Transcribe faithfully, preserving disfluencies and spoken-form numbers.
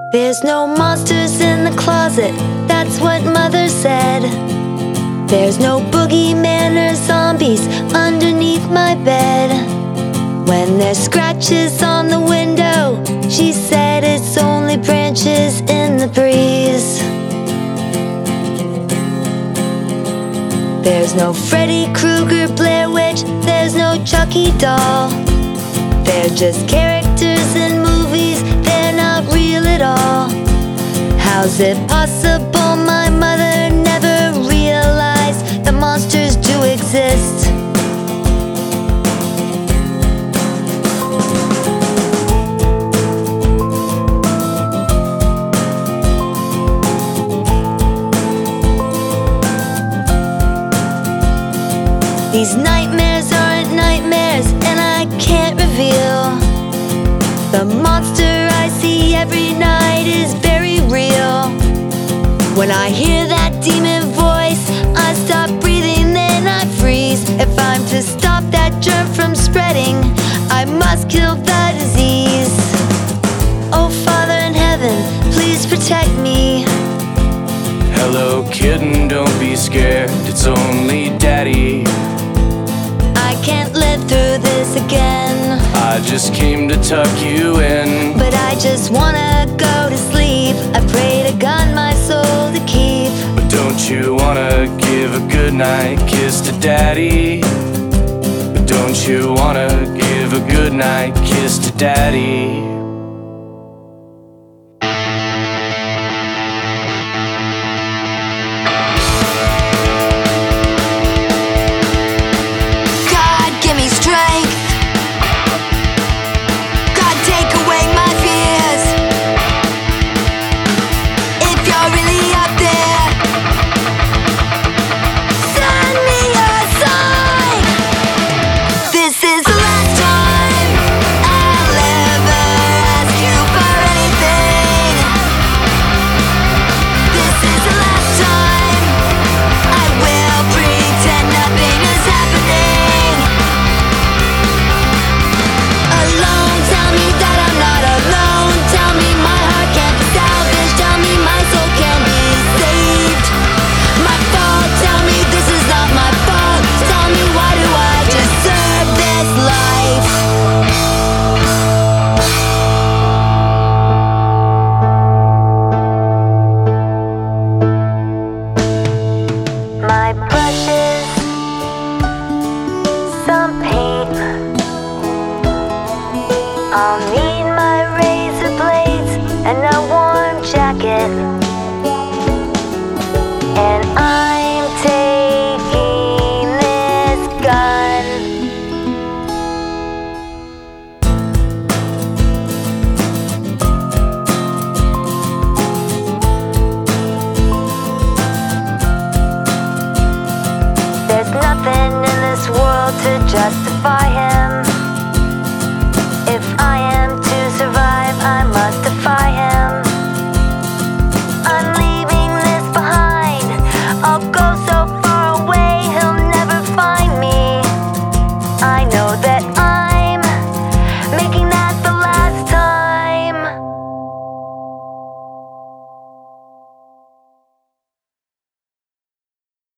There's no monsters in the closet, that's what Mother said. There's no boogeyman or zombies underneath my bed. When there's scratches on the window, she said it's only branches in the breeze. There's no Freddy Krueger, Blair Witch, there's no Chucky doll. They're just characters in movies, they're not real at all. How's it possible my mother never realized that monsters do exist? These nightmares aren't nightmares, and I can't reveal. The monster I see every night is very real. When I hear that demon voice, I stop breathing, then I freeze. If I'm to stop that germ from spreading, I must kill the disease. Oh, Father in heaven, please protect me. Hello, kitten, don't be scared, it's only Daddy. I can't live through this again. I just came to tuck you in, but I just wanna go to sleep. I pray to God my soul to keep. But don't you wanna give a goodnight kiss to Daddy? But don't you wanna give a goodnight kiss to Daddy?